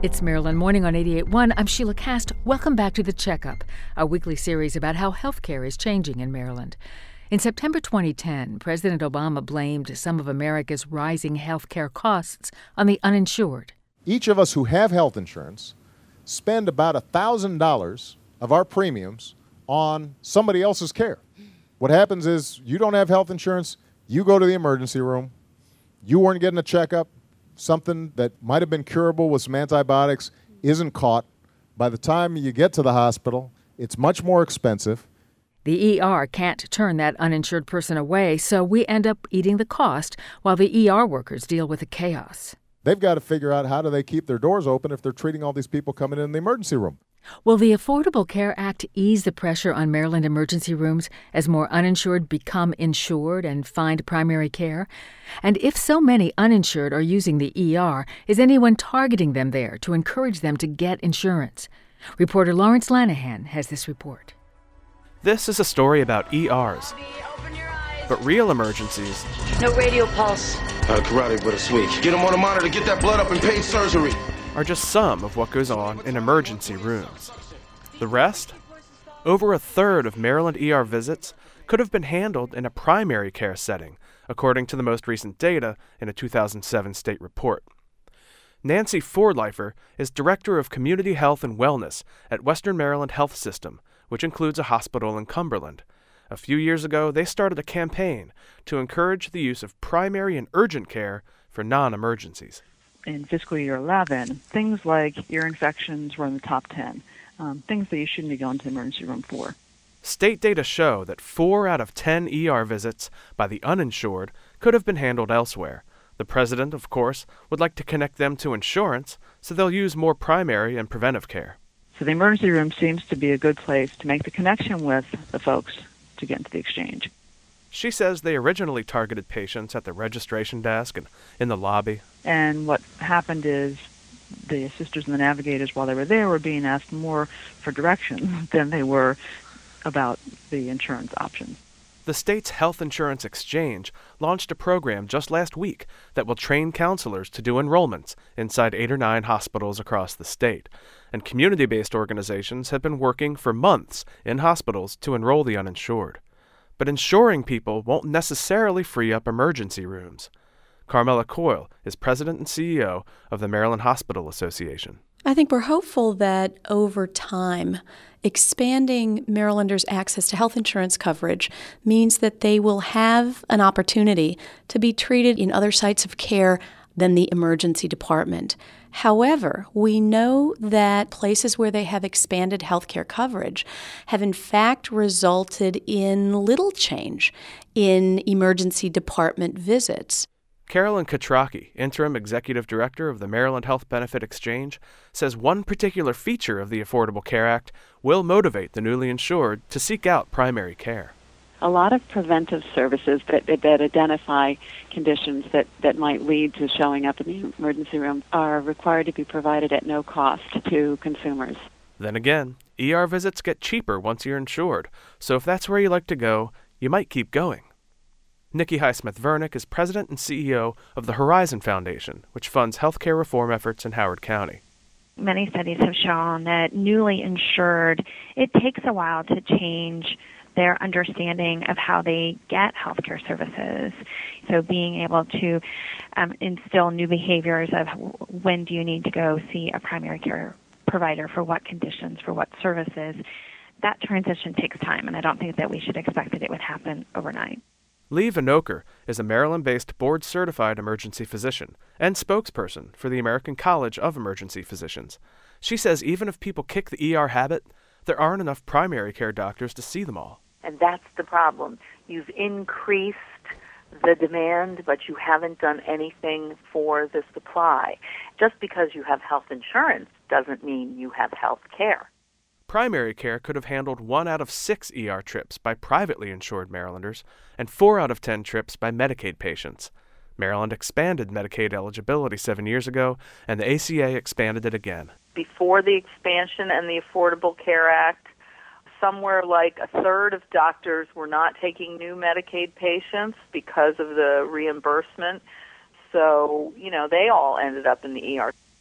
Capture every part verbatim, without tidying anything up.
It's Maryland Morning on eighty-eight point one. I'm Sheila Cast. Welcome back to The Checkup, our weekly series about how healthcare is changing in Maryland. In September twenty ten, President Obama blamed some of America's rising healthcare costs on the uninsured. Each of us who have health insurance spend about one thousand dollars of our premiums on somebody else's care. What happens is you don't have health insurance, you go to the emergency room, you weren't getting a checkup, something that might have been curable with some antibiotics isn't caught. By the time you get to the hospital, it's much more expensive. The E R can't turn that uninsured person away, so we end up eating the cost while the E R workers deal with the chaos. They've got to figure out how do they keep their doors open if they're treating all these people coming in the emergency room. Will the Affordable Care Act ease the pressure on Maryland emergency rooms as more uninsured become insured and find primary care? And if so many uninsured are using the E R, is anyone targeting them there to encourage them to get insurance? Reporter Lawrence Lanahan has this report. This is a story about E Rs, but real emergencies. No radio pulse. Uh, karate with a switch. Get him on the monitor, get that blood up and paid surgery. Are just some of what goes on in emergency rooms. The rest? Over a third of Maryland E R visits could have been handled in a primary care setting, according to the most recent data in a two thousand seven state report. Nancy Fordleifer is Director of Community Health and Wellness at Western Maryland Health System, which includes a hospital in Cumberland. A few years ago, they started a campaign to encourage the use of primary and urgent care for non-emergencies. In fiscal year eleven, things like ear infections were in the top ten, um, things that you shouldn't be going to the emergency room for. State data show that four out of ten E R visits by the uninsured could have been handled elsewhere. The president, of course, would like to connect them to insurance, so they'll use more primary and preventive care. So the emergency room seems to be a good place to make the connection with the folks to get into the exchange. She says they originally targeted patients at the registration desk and in the lobby. And what happened is the sisters and the navigators, while they were there, were being asked more for directions than they were about the insurance options. The state's health insurance exchange launched a program just last week that will train counselors to do enrollments inside eight or nine hospitals across the state. And community-based organizations have been working for months in hospitals to enroll the uninsured. But insuring people won't necessarily free up emergency rooms. Carmela Coyle is president and C E O of the Maryland Hospital Association. I think we're hopeful that over time, expanding Marylanders' access to health insurance coverage means that they will have an opportunity to be treated in other sites of care than the emergency department. However, we know that places where they have expanded healthcare coverage have in fact resulted in little change in emergency department visits. Carolyn Katraki, interim executive director of the Maryland Health Benefit Exchange, says one particular feature of the Affordable Care Act will motivate the newly insured to seek out primary care. A lot of preventive services that, that identify conditions that, that might lead to showing up in the emergency room are required to be provided at no cost to consumers. Then again, E R visits get cheaper once you're insured, so if that's where you like to go, you might keep going. Nikki Highsmith-Vernick is president and C E O of the Horizon Foundation, which funds healthcare reform efforts in Howard County. Many studies have shown that newly insured, it takes a while to change their understanding of how they get healthcare services. So being able to um, instill new behaviors of when do you need to go see a primary care provider for what conditions, for what services, that transition takes time, and I don't think that we should expect that it would happen overnight. Lee Vanoker is a Maryland-based board-certified emergency physician and spokesperson for the American College of Emergency Physicians. She says even if people kick the E R habit, there aren't enough primary care doctors to see them all. And that's the problem. You've increased the demand, but you haven't done anything for the supply. Just because you have health insurance doesn't mean you have health care. Primary care could have handled one out of six E R trips by privately insured Marylanders and four out of ten trips by Medicaid patients. Maryland expanded Medicaid eligibility seven years ago, and the A C A expanded it again. Before the expansion and the Affordable Care Act, somewhere like a third of doctors were not taking new Medicaid patients because of the reimbursement. So, you know, they all ended up in the E R.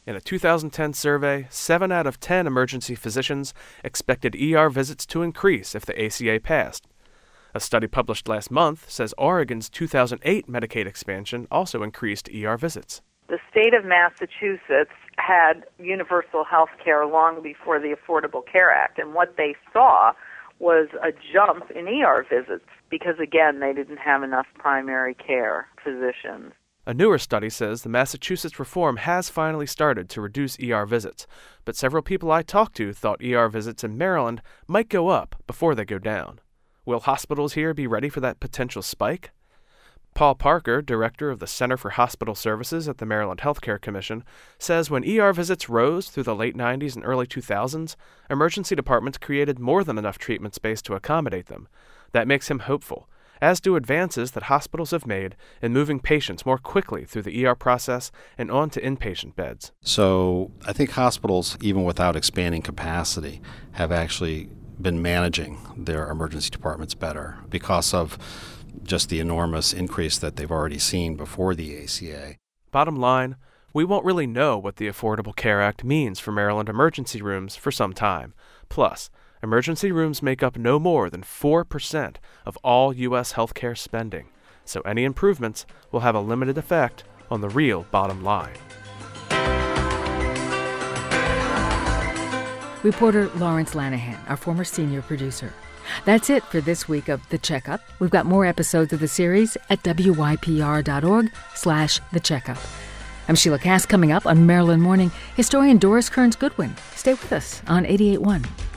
In a two thousand ten survey, seven out of ten emergency physicians expected E R visits to increase if the A C A passed. A study published last month says Oregon's two thousand eight Medicaid expansion also increased E R visits. The state of Massachusetts had universal health care long before the Affordable Care Act, and what they saw was a jump in E R visits because, again, they didn't have enough primary care physicians. A newer study says the Massachusetts reform has finally started to reduce E R visits, but several people I talked to thought E R visits in Maryland might go up before they go down. Will hospitals here be ready for that potential spike? Paul Parker, director of the Center for Hospital Services at the Maryland Healthcare Commission, says when E R visits rose through the late nineties and early two thousands, emergency departments created more than enough treatment space to accommodate them. That makes him hopeful, as do advances that hospitals have made in moving patients more quickly through the E R process and onto inpatient beds. So I think hospitals, even without expanding capacity, have actually been managing their emergency departments better because of just the enormous increase that they've already seen before the A C A. Bottom line, we won't really know what the Affordable Care Act means for Maryland emergency rooms for some time. Plus, emergency rooms make up no more than four percent of all U S healthcare spending, so any improvements will have a limited effect on the real bottom line. Reporter Lawrence Lanahan, our former senior producer. That's it for this week of The Checkup. We've got more episodes of the series at W Y P R dot org slash The Checkup. I'm Sheila Cass. Coming up on Maryland Morning, historian Doris Kearns Goodwin. Stay with us on eighty-eight point one.